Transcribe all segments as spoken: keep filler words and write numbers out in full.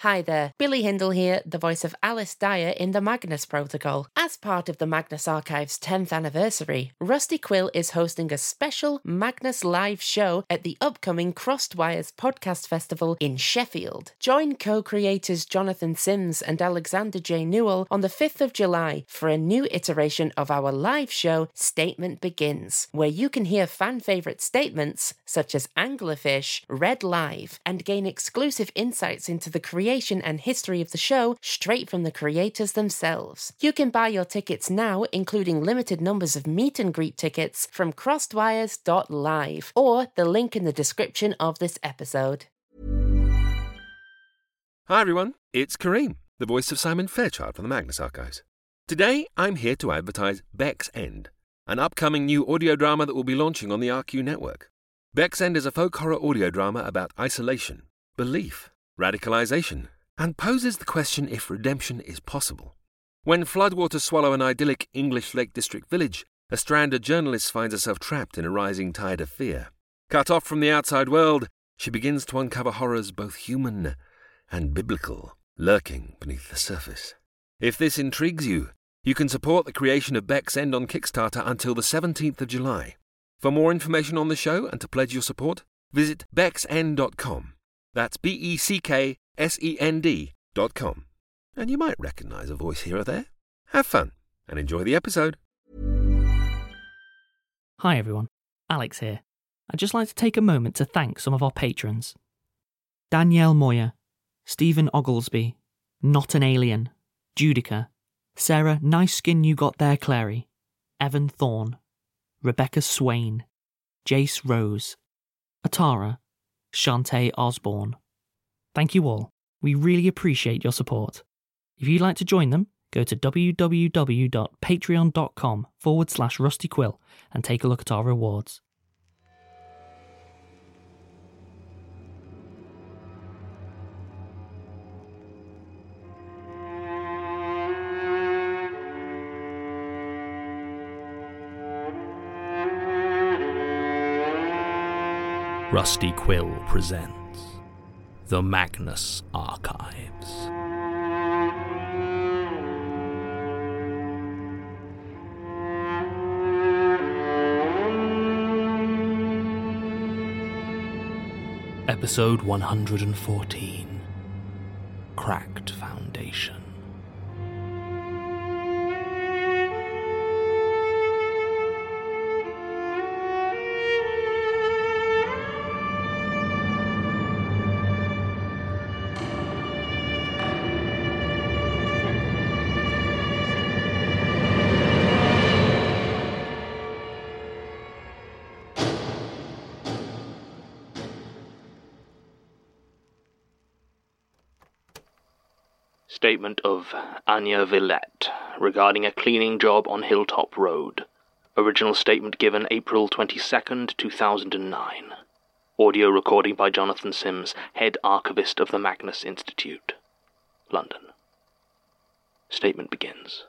Hi there, Billy Hindle here, the voice of Alice Dyer in the Magnus Protocol. As part of the Magnus Archive's tenth anniversary, Rusty Quill is hosting a special Magnus live show at the upcoming Crossed Wires Podcast Festival in Sheffield. Join co-creators Jonathan Sims and Alexander J. Newell on the fifth of July for a new iteration of our live show, Statement Begins, where you can hear fan-favourite statements such as Anglerfish read live and gain exclusive insights into the creation and history of the show straight from the creators themselves. You can buy your tickets now, including limited numbers of meet and greet tickets, from crossedwires dot live or the link in the description of this episode. Hi everyone, it's Kareem, the voice of Simon Fairchild from the Magnus Archives. Today I'm here to advertise Beck's End, an upcoming new audio drama that will be launching on the R Q network. Beck's End is a folk horror audio drama about isolation, belief, radicalization, and poses the question if redemption is possible. When floodwaters swallow an idyllic English Lake District village, a stranded journalist finds herself trapped in a rising tide of fear. Cut off from the outside world, she begins to uncover horrors both human and biblical, lurking beneath the surface. If this intrigues you, you can support the creation of Beck's End on Kickstarter until the seventeenth of July. For more information on the show and to pledge your support, visit becks end dot com. That's B E C K S E N D dot com. And you might recognise a voice here or there. Have fun and enjoy the episode. Hi everyone, Alex here. I'd just like to take a moment to thank some of our patrons. Danielle Moyer, Stephen Oglesby, Not an Alien, Judica, Sarah Nice Skin You Got There Clary, Evan Thorne, Rebecca Swain, Jace Rose, Atara, Shantae Osborne. Thank you all. We really appreciate your support. If you'd like to join them, go to www.patreon.com forward slash Rusty Quill and take a look at our rewards. Rusty Quill presents The Magnus Archives. Episode one hundred fourteen, Cracked Foundation. Statement of Anya Villette regarding a cleaning job on Hilltop Road. Original statement given April twenty-second, two thousand nine. Audio recording by Jonathan Sims, head archivist of the Magnus Institute, London. Statement begins.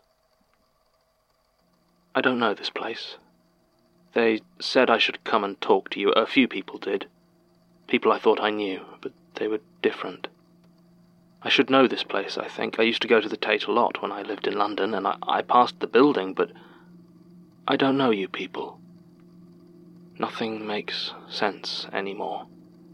I don't know this place. They said I should come and talk to you. A few people did. People I thought I knew, but they were different. I should know this place, I think. I used to go to the Tate a lot when I lived in London, and I, I passed the building, but I don't know you people. Nothing makes sense anymore.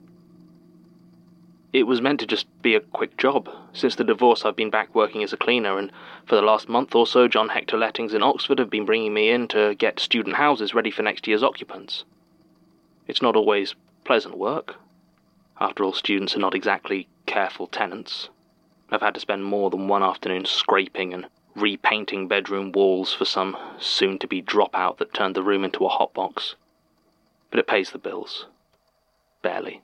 It was meant to just be a quick job. Since the divorce, I've been back working as a cleaner, and for the last month or so, John Hector Lettings in Oxford have been bringing me in to get student houses ready for next year's occupants. It's not always pleasant work. After all, students are not exactly careful tenants. I've had to spend more than one afternoon scraping and repainting bedroom walls for some soon-to-be dropout that turned the room into a hotbox. But it pays the bills. Barely.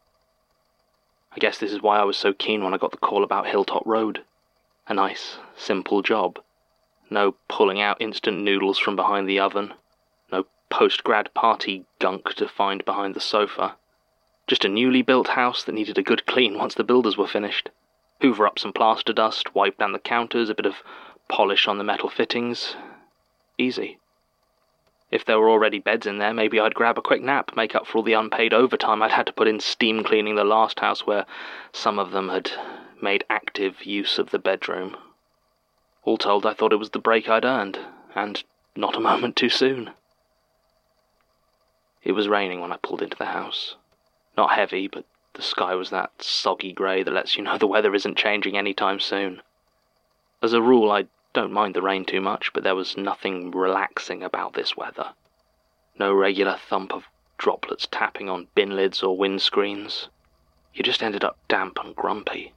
I guess this is why I was so keen when I got the call about Hilltop Road. A nice, simple job. No pulling out instant noodles from behind the oven. No post-grad party gunk to find behind the sofa. Just a newly built house that needed a good clean once the builders were finished. Hoover up some plaster dust, wipe down the counters, a bit of polish on the metal fittings. Easy. If there were already beds in there, maybe I'd grab a quick nap, make up for all the unpaid overtime I'd had to put in steam cleaning the last house where some of them had made active use of the bedroom. All told, I thought it was the break I'd earned, and not a moment too soon. It was raining when I pulled into the house. Not heavy, but the sky was that soggy grey that lets you know the weather isn't changing anytime soon. As a rule, I don't mind the rain too much, but there was nothing relaxing about this weather. No regular thump of droplets tapping on bin lids or windscreens. You just ended up damp and grumpy.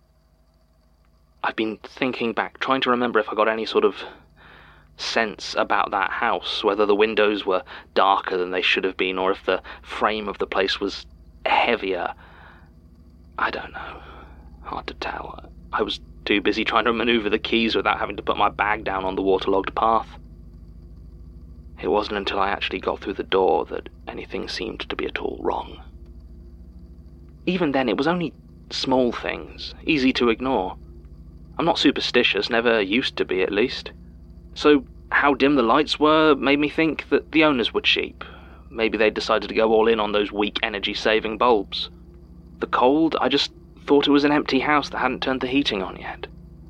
I've been thinking back, trying to remember if I got any sort of sense about that house, whether the windows were darker than they should have been, or if the frame of the place was heavier. I don't know. Hard to tell. I was too busy trying to maneuver the keys without having to put my bag down on the waterlogged path. It wasn't until I actually got through the door that anything seemed to be at all wrong. Even then, it was only small things, easy to ignore. I'm not superstitious, never used to be at least. So how dim the lights were made me think that the owners were cheap. Maybe they decided to go all in on those weak energy-saving bulbs. The cold, I just thought it was an empty house that hadn't turned the heating on yet.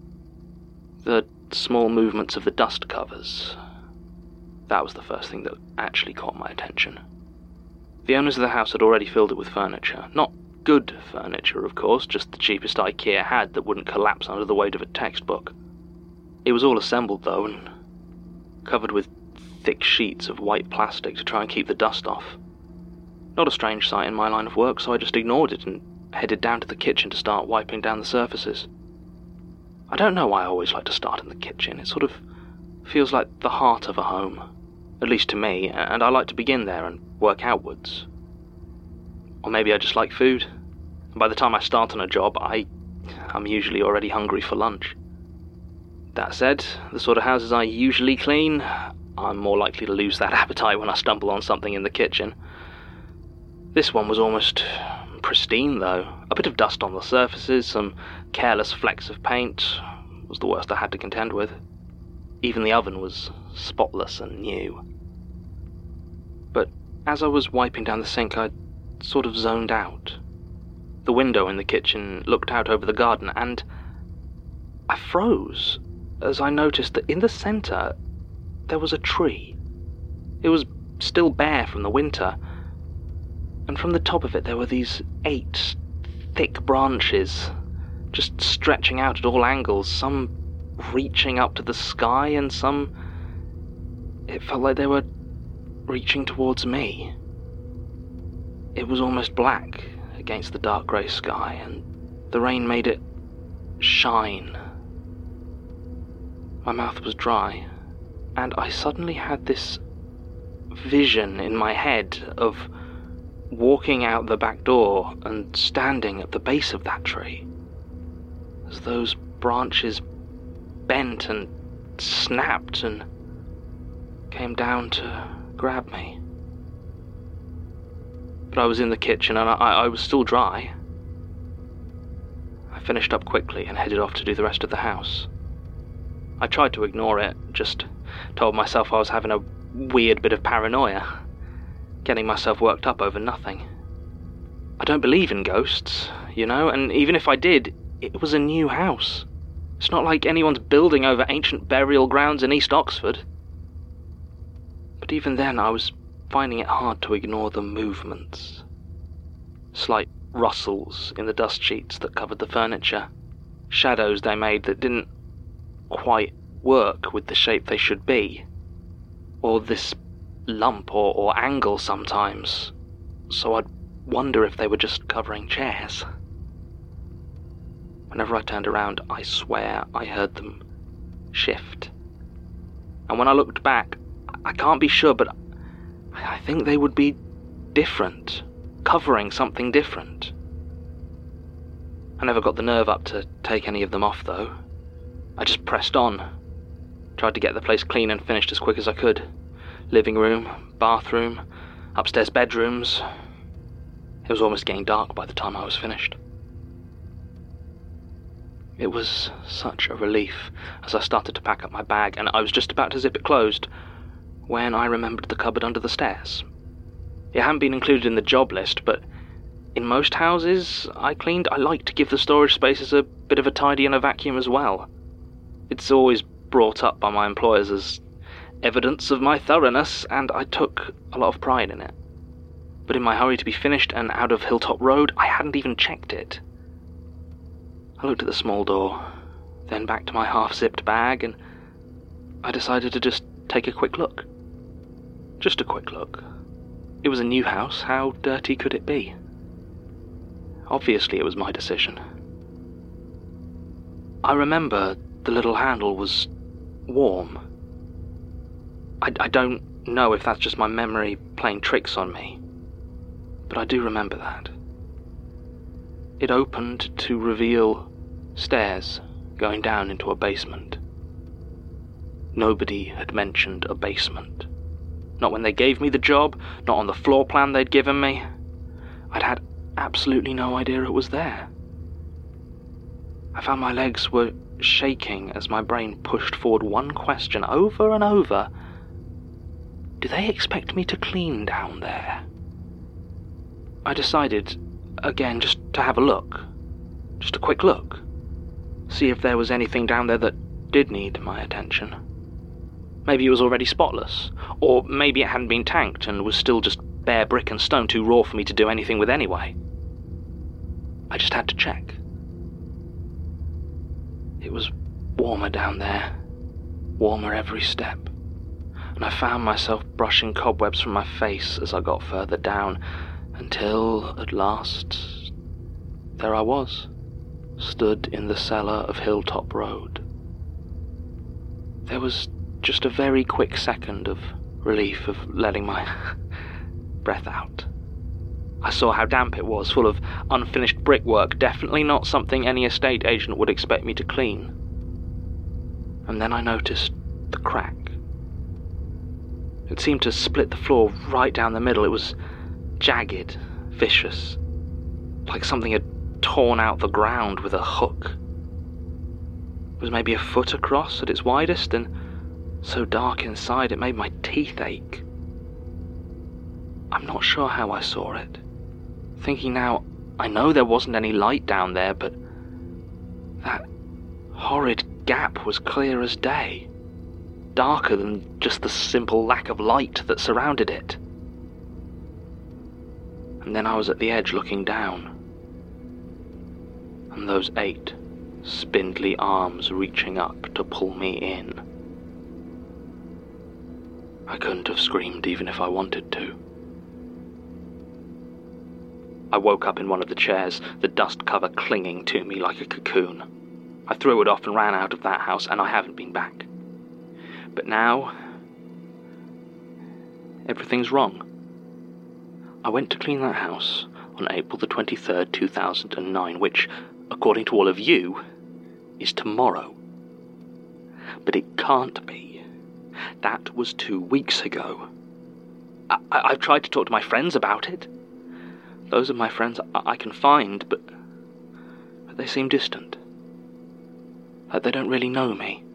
The small movements of the dust covers, that was the first thing that actually caught my attention. The owners of the house had already filled it with furniture. Not good furniture, of course, just the cheapest IKEA had that wouldn't collapse under the weight of a textbook. It was all assembled, though, and covered with thick sheets of white plastic to try and keep the dust off. Not a strange sight in my line of work, so I just ignored it and headed down to the kitchen to start wiping down the surfaces. I don't know why I always like to start in the kitchen. It sort of feels like the heart of a home, at least to me, and I like to begin there and work outwards. Or maybe I just like food, and by the time I start on a job, I, I'm usually already hungry for lunch. That said, the sort of houses I usually clean, I'm more likely to lose that appetite when I stumble on something in the kitchen. This one was almost pristine, though. A bit of dust on the surfaces, some careless flecks of paint, was the worst I had to contend with. Even the oven was spotless and new. But as I was wiping down the sink, I sort of zoned out. The window in the kitchen looked out over the garden, and I froze as I noticed that in the centre there was a tree. It was still bare from the winter, and from the top of it there were these eight thick branches, just stretching out at all angles, some reaching up to the sky, and some, it felt like they were reaching towards me. It was almost black against the dark grey sky, and the rain made it shine. My mouth was dry, and I suddenly had this vision in my head of walking out the back door and standing at the base of that tree, as those branches bent and snapped and came down to grab me. But I was in the kitchen and I, I was still dry. I finished up quickly and headed off to do the rest of the house. I tried to ignore it, just told myself I was having a weird bit of paranoia, getting myself worked up over nothing. I don't believe in ghosts, you know, and even if I did, it was a new house. It's not like anyone's building over ancient burial grounds in East Oxford. But even then, I was finding it hard to ignore the movements. Slight rustles in the dust sheets that covered the furniture. Shadows they made that didn't quite work with the shape they should be. Or this lump or, or angle sometimes. So I'd wonder if they were just covering chairs. Whenever I turned around, I swear I heard them shift. And when I looked back, I can't be sure, but I think they would be different, covering something different. I never got the nerve up to take any of them off, though. I just pressed on, tried to get the place clean and finished as quick as I could. Living room, bathroom, upstairs bedrooms. It was almost getting dark by the time I was finished. It was such a relief as I started to pack up my bag, and I was just about to zip it closed when I remembered the cupboard under the stairs. It hadn't been included in the job list, but in most houses I cleaned, I like to give the storage spaces a bit of a tidy and a vacuum as well. It's always brought up by my employers as evidence of my thoroughness, and I took a lot of pride in it. But in my hurry to be finished and out of Hilltop Road, I hadn't even checked it. I looked at the small door, then back to my half-zipped bag, and I decided to just take a quick look. Just a quick look. It was a new house. How dirty could it be? Obviously it was my decision. I remember the little handle was warm. I, I don't know if that's just my memory playing tricks on me, but I do remember that. It opened to reveal stairs going down into a basement. Nobody had mentioned a basement. Not when they gave me the job, not on the floor plan they'd given me. I'd had absolutely no idea it was there. I found my legs were shaking as my brain pushed forward one question over and over. Do they expect me to clean down there? I decided, again, just to have a look. Just a quick look. See if there was anything down there that did need my attention. Maybe it was already spotless, or maybe it hadn't been tanked and was still just bare brick and stone too raw for me to do anything with anyway. I just had to check. It was warmer down there, warmer every step, and I found myself brushing cobwebs from my face as I got further down, until, at last, there I was, stood in the cellar of Hilltop Road. There was just a very quick second of relief of letting my breath out. I saw how damp it was, full of unfinished brickwork, definitely not something any estate agent would expect me to clean. And then I noticed the crack. It seemed to split the floor right down the middle. It was jagged, vicious, like something had torn out the ground with a hook. It was maybe a foot across at its widest, and so dark inside it made my teeth ache. I'm not sure how I saw it. Thinking now, I know there wasn't any light down there, but that horrid gap was clear as day, darker than just the simple lack of light that surrounded it. And then I was at the edge looking down, and those eight spindly arms reaching up to pull me in. I couldn't have screamed even if I wanted to. I woke up in one of the chairs, the dust cover clinging to me like a cocoon. I threw it off and ran out of that house, and I haven't been back. But now, everything's wrong. I went to clean that house on April the twenty-third, two thousand nine, which, according to all of you, is tomorrow. But it can't be. That was two weeks ago. I- I- I've tried to talk to my friends about it. Those are my friends I, I can find, but, but they seem distant. Like they don't really know me.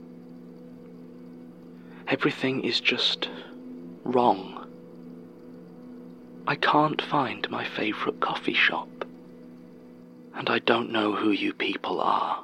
Everything is just wrong. I can't find my favourite coffee shop. And I don't know who you people are.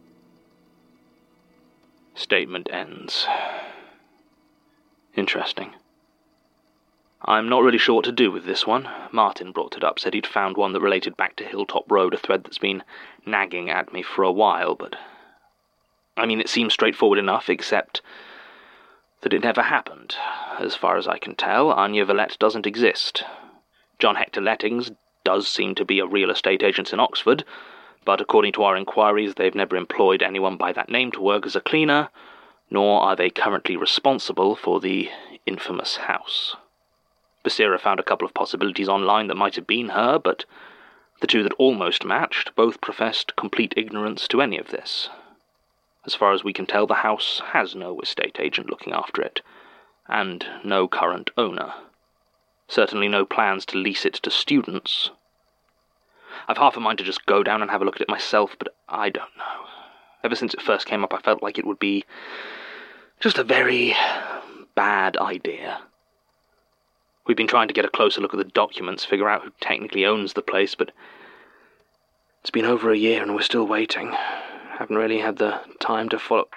Statement ends. Interesting. I'm not really sure what to do with this one. Martin brought it up, said he'd found one that related back to Hilltop Road, a thread that's been nagging at me for a while, but... I mean, it seems straightforward enough, except that it never happened. As far as I can tell, Anya Villette doesn't exist. John Hector Lettings does seem to be a real estate agent in Oxford, but according to our inquiries, they've never employed anyone by that name to work as a cleaner, nor are they currently responsible for the infamous house. Basira found a couple of possibilities online that might have been her, but the two that almost matched both professed complete ignorance to any of this. As far as we can tell, the house has no estate agent looking after it, and no current owner. Certainly no plans to lease it to students. I've half a mind to just go down and have a look at it myself, but I don't know. Ever since it first came up, I felt like it would be just a very bad idea. We've been trying to get a closer look at the documents, figure out who technically owns the place, but it's been over a year and we're still waiting. Haven't really had the time to follow...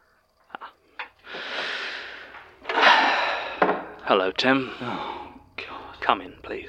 Hello, Tim. Oh, God. Come in, please.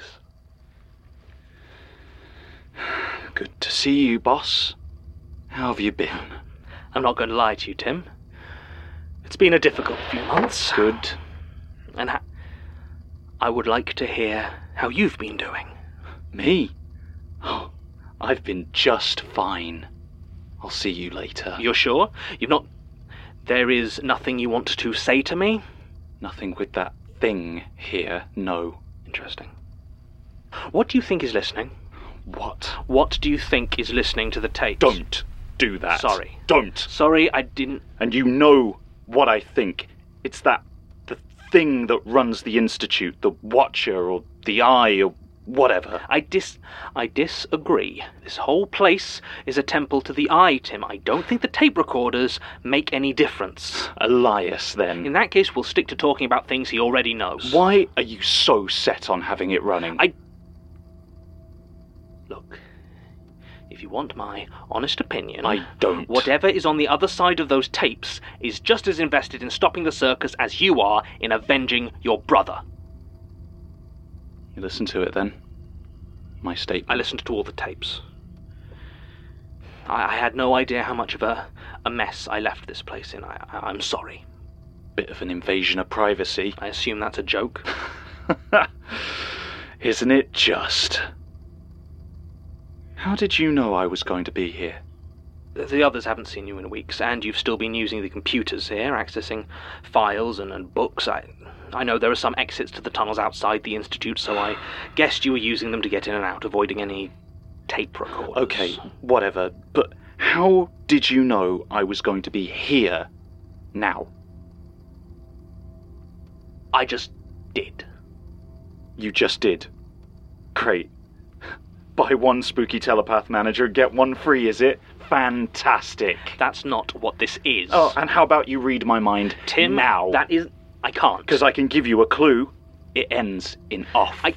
Good to see you, boss. How have you been? I'm not going to lie to you, Tim. It's been a difficult few months. Good. And ha- I would like to hear how you've been doing. Me? Oh, I've been just fine. I'll see you later. You're sure? You've not... There is nothing you want to say to me? Nothing with that thing here, no. Interesting. What do you think is listening? What? What do you think is listening to the tapes? Don't do that. Sorry. Don't. Sorry, I didn't... And you know what I think. It's that... the thing that runs the Institute, the Watcher, or the Eye, or whatever. I dis... I disagree. This whole place is a temple to the Eye, Tim. I don't think the tape recorders make any difference. Elias, then. In that case, we'll stick to talking about things he already knows. Why are you so set on having it running? I... Look, if you want my honest opinion... I don't. Whatever is on the other side of those tapes is just as invested in stopping the circus as you are in avenging your brother. You listen to it, then? My statement. I listened to all the tapes. I, I had no idea how much of a, a mess I left this place in. I, I, I'm sorry. Bit of an invasion of privacy. I assume that's a joke. Isn't it just? How did you know I was going to be here? The others haven't seen you in weeks, and you've still been using the computers here, accessing files and, and books. I, I know there are some exits to the tunnels outside the Institute, so I guessed you were using them to get in and out, avoiding any tape recorders. Okay, whatever, but how did you know I was going to be here now? I just did. You just did. Great. Buy one spooky telepath manager, get one free, is it? Fantastic. That's not what this is. Oh, and how about you read my mind Tim, now? that is... I can't. Because I can give you a clue. It ends in off. I...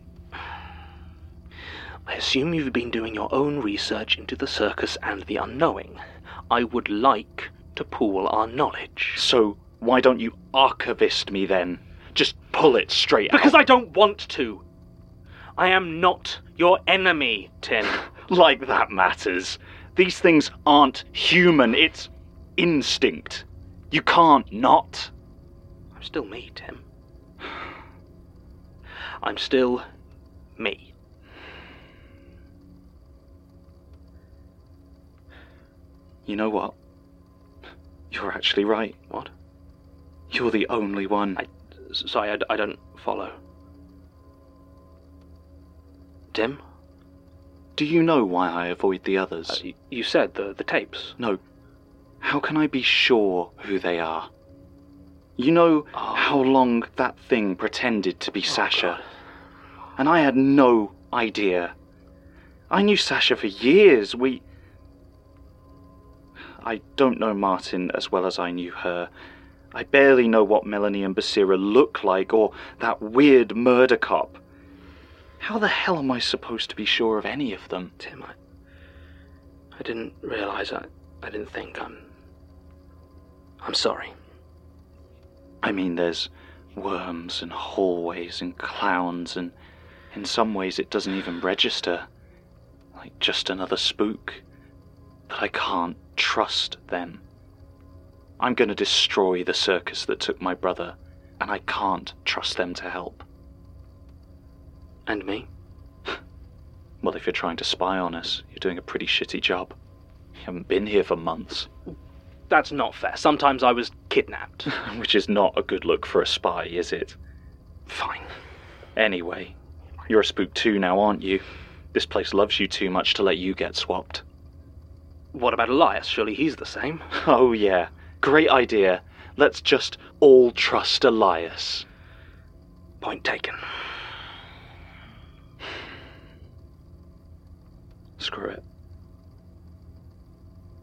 I assume you've been doing your own research into the circus and the unknowing. I would like to pool our knowledge. So, why don't you archivist me then? Just pull it straight out. Because I don't want to. I am not your enemy, Tim. Like that matters. These things aren't human, it's instinct. You can't not. I'm still me, Tim. I'm still me. You know what? You're actually right. What? You're the only one. I... Sorry, I, I don't follow. Tim? Do you know why I avoid the others? Uh, you, you said the, the tapes. No. How can I be sure who they are? You know oh. how long that thing pretended to be oh, Sasha? God. And I had no idea. I knew Sasha for years. We... I don't know Martin as well as I knew her. I barely know what Melanie and Basira look like, or that weird murder cop. How the hell am I supposed to be sure of any of them? Tim, I... I didn't realise, I, I didn't think, I'm... I'm sorry. I mean, there's worms and hallways and clowns, and in some ways it doesn't even register. Like just another spook. But I can't trust them. I'm going to destroy the circus that took my brother, and I can't trust them to help. And me? Well, if you're trying to spy on us, you're doing a pretty shitty job. You haven't been here for months. That's not fair. Sometimes I was kidnapped. Which is not a good look for a spy, is it? Fine. Anyway, you're a spook too now, aren't you? This place loves you too much to let you get swapped. What about Elias? Surely he's the same. Oh yeah, great idea. Let's just all trust Elias. Point taken. Screw it.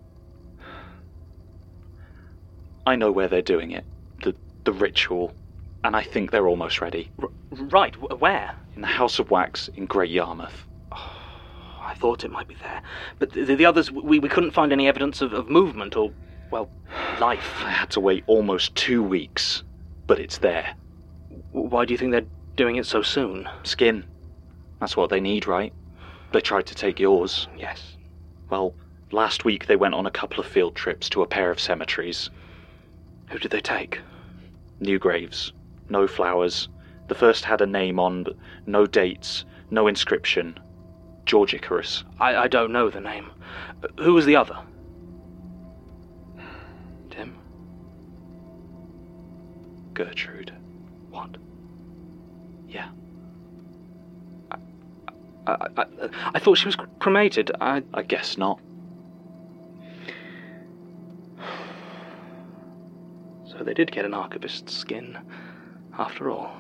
I know where they're doing it. The the ritual. And I think they're almost ready. R- right, where? In the House of Wax in Great Yarmouth. Oh, I thought it might be there. But the, the others, we, we couldn't find any evidence of, of movement or, well, life. I had to wait almost two weeks, but it's there. Why do you think they're doing it so soon? Skin. That's what they need, right? They tried to take yours. Yes. Well, last week they went on a couple of field trips to a pair of cemeteries. Who did they take? New graves. No flowers. The first had a name on, but no dates, no inscription. George Icarus. I, I don't know the name. Who was the other? Tim? Gertrude. What? Yeah. I, I, I, I thought she was cremated. I... I guess not. So they did get an archivist's skin, after all.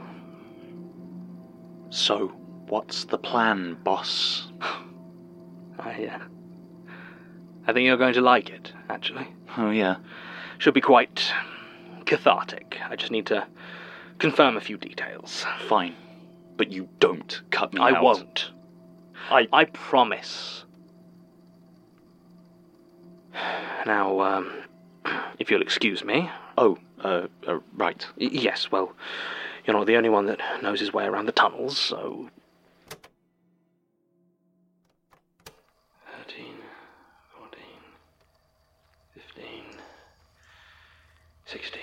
So, what's the plan, boss? I, uh, I think you're going to like it, actually. Oh, yeah. Should be quite cathartic. I just need to confirm a few details. Fine. But you don't cut me I out. I won't. I... I promise. Now, um, if you'll excuse me... Oh, uh, uh right. Y- yes, well, you're not the only one that knows his way around the tunnels, so... thirteen, fourteen, fifteen, sixteen...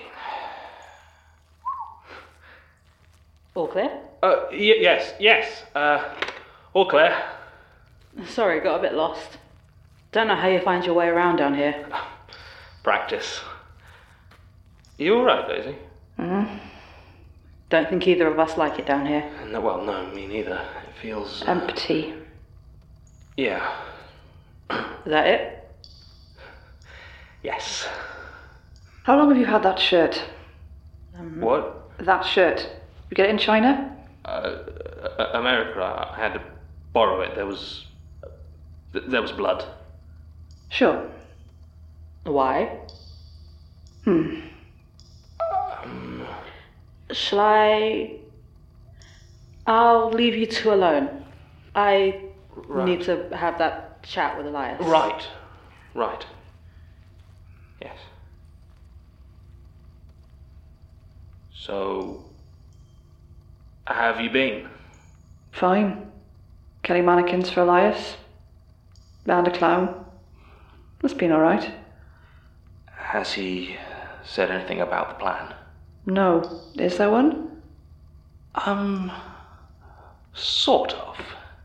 All clear? Uh, y- yes, yes, uh, all clear. Sorry, got a bit lost. Don't know how you find your way around down here. Practice. You alright, Daisy? Mm. Don't think either of us like it down here. No, well, no, me neither. It feels... Uh... Empty. Yeah. Is that it? Yes. How long have you had that shirt? Um, what? That shirt. You get it in China? Uh, America. I had to borrow it. There was... There was blood. Sure. Why? Hmm. Um... Shall I... I'll leave you two alone. I right. need to have that chat with Elias. Right. Right. Yes. So... How have you been? Fine. Kelly mannequins for Elias. And a clown. It's been alright. Has he said anything about the plan? No. Is there one? Um... Sort of.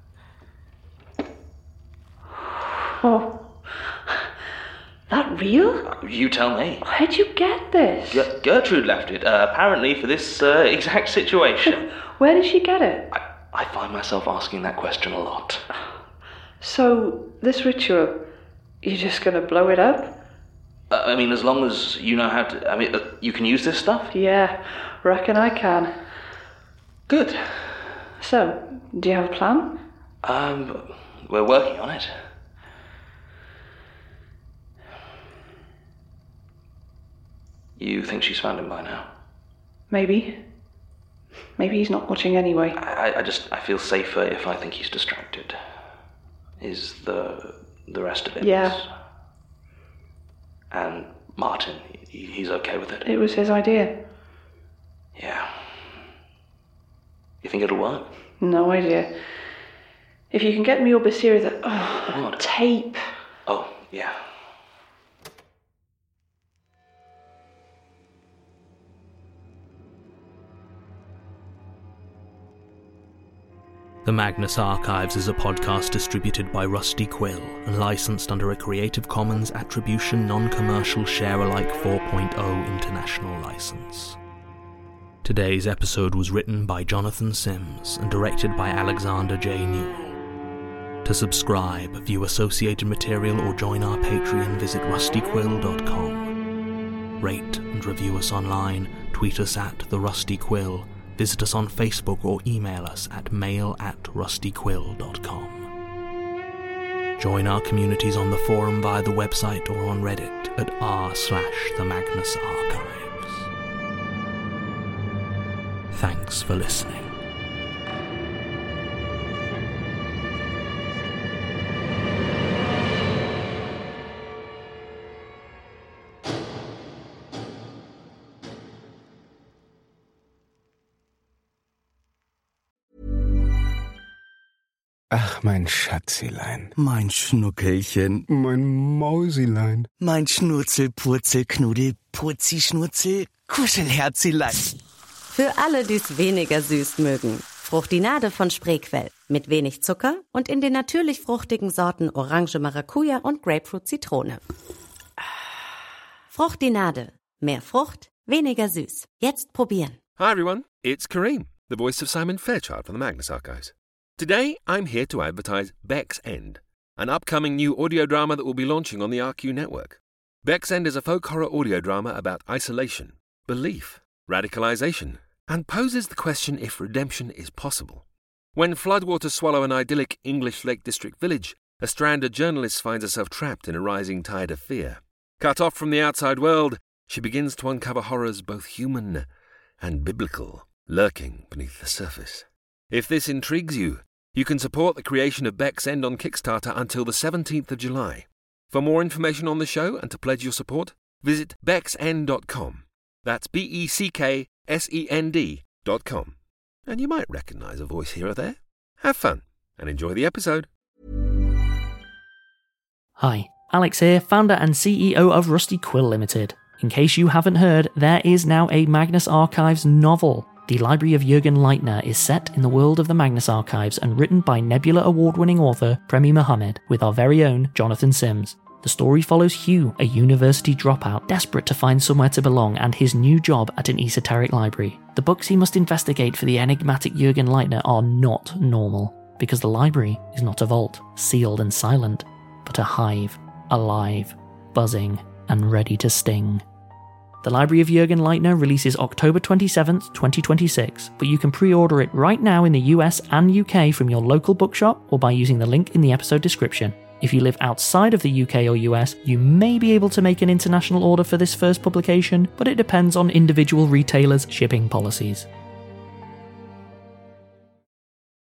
Oh. That real? You tell me. Where'd you get this? G- Gertrude left it, uh, apparently for this uh, exact situation. Where did she get it? I, I find myself asking that question a lot. So, this ritual, you're just gonna blow it up? Uh, I mean, as long as you know how to... I mean, uh, you can use this stuff? Yeah, reckon I can. Good. So, do you have a plan? Um, we're working on it. You think she's found him by now? Maybe. Maybe he's not watching anyway. I, I just, I feel safer if I think he's distracted. Is the the rest of it? Yeah. And Martin, he, he's okay with it? It was his idea. Yeah. You think it'll work? No idea. If you can get me or Basiri that... Oh, what? Tape. Oh, yeah. The Magnus Archives is a podcast distributed by Rusty Quill and licensed under a Creative Commons Attribution Non-Commercial Share-alike four point oh International License. Today's episode was written by Jonathan Sims and directed by Alexander J. Newell. To subscribe, view associated material or join our Patreon, visit rusty quill dot com. Rate and review us online, tweet us at The Rusty Quill, visit us on Facebook or email us at mail at rusty quill dot com. Join our communities on the forum via the website or on Reddit at r slash the Magnus Archives. Thanks for listening. Ach, mein Schatzilein. Mein Schnuckelchen. Mein Mausilein. Mein Schnurzel, Purzel, Knuddel, Purzi, Schnurzel, Kuschelherzilein. Für alle, die es weniger süß mögen. Fruchtinade von Spreequell. Mit wenig Zucker und in den natürlich fruchtigen Sorten Orange Maracuja und Grapefruit Zitrone. Fruchtinade. Mehr Frucht, weniger süß. Jetzt probieren. Hi everyone, it's Kareem, the voice of Simon Fairchild from the Magnus Archives. Today, I'm here to advertise Beck's End, an upcoming new audio drama that will be launching on the R Q network. Beck's End is a folk horror audio drama about isolation, belief, radicalization, and poses the question if redemption is possible. When floodwaters swallow an idyllic English Lake District village, a stranded journalist finds herself trapped in a rising tide of fear. Cut off from the outside world, she begins to uncover horrors both human and biblical, lurking beneath the surface. If this intrigues you, you can support the creation of Beck's End on Kickstarter until the seventeenth of July. For more information on the show and to pledge your support, visit becks end dot com. That's B E C K S E N D dot com. And you might recognise a voice here or there. Have fun and enjoy the episode. Hi, Alex here, founder and C E O of Rusty Quill Limited. In case you haven't heard, there is now a Magnus Archives novel. The Library of Jürgen Leitner is set in the world of the Magnus Archives and written by Nebula Award-winning author Premi Mohammed with our very own Jonathan Sims. The story follows Hugh, a university dropout desperate to find somewhere to belong, and his new job at an esoteric library. The books he must investigate for the enigmatic Jürgen Leitner are not normal, because the library is not a vault, sealed and silent, but a hive, alive, buzzing, and ready to sting. The Library of Jürgen Leitner releases October twenty-seventh, twenty twenty-six, but you can pre-order it right now in the U S and U K from your local bookshop or by using the link in the episode description. If you live outside of the U K or U S, you may be able to make an international order for this first publication, but it depends on individual retailers' shipping policies.